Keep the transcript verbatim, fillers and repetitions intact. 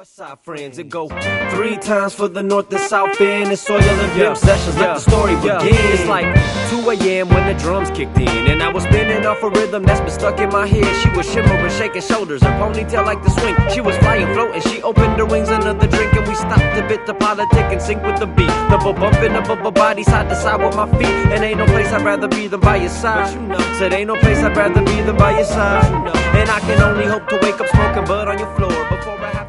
West Side friends, it go three times for the north and south end. It's Soil and Vim yeah. sessions, let yeah. the story begin. Yeah. It's like two A M when the drums kicked in, and I was spinning off a rhythm that's been stuck in my head. She was shimmering, shaking shoulders, her ponytail like the swing. She was flying, floating, she opened her wings, another drink, and we stopped a bit to politic and sync with the beat. The bumping up of body side to side with my feet, and ain't no place I'd rather be than by your side. You know. Said ain't no place I'd rather be than by your side. You know. And I can only hope to wake up smoking bud on your floor before I have